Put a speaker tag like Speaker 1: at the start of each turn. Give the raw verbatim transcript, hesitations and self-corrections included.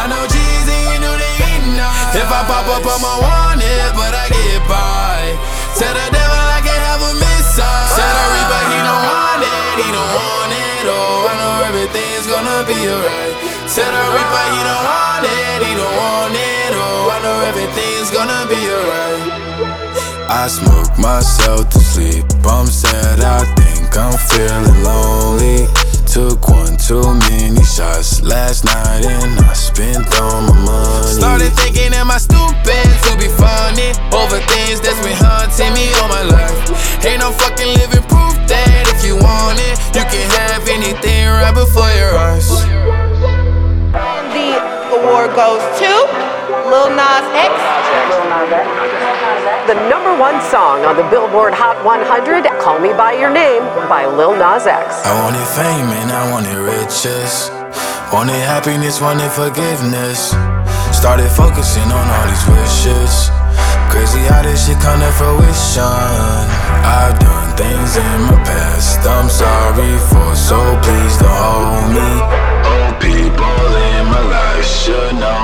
Speaker 1: I know G's and you know they eating up. If I pop up, I'ma want it, but I get by. Tell the devil I can't have a missile. Tell the reaper he don't want it, he don't want it. Oh, I know everything's gonna be alright. Tell the reaper he don't want it, he don't want it. Oh, I know everything's gonna be alright. I smoke myself to sleep. I'm sad, I think I'm feeling lonely. Took one too many shots last night and I spent all my money. Started thinking, am I stupid to be funny over things that's been haunting me all my life? Ain't no fucking living proof that if you want it, you can have anything right before your eyes.
Speaker 2: And the award goes to Lil Nas X.
Speaker 3: The number one song on the Billboard Hot one hundred, Call Me By Your Name by Lil Nas X.
Speaker 1: I wanted fame and I wanted riches. Wanted happiness, wanted forgiveness. Started focusing on all these wishes. Crazy how this shit come to fruition. I've done things in my past I'm sorry for, so please don't hold me. Old people in my life should know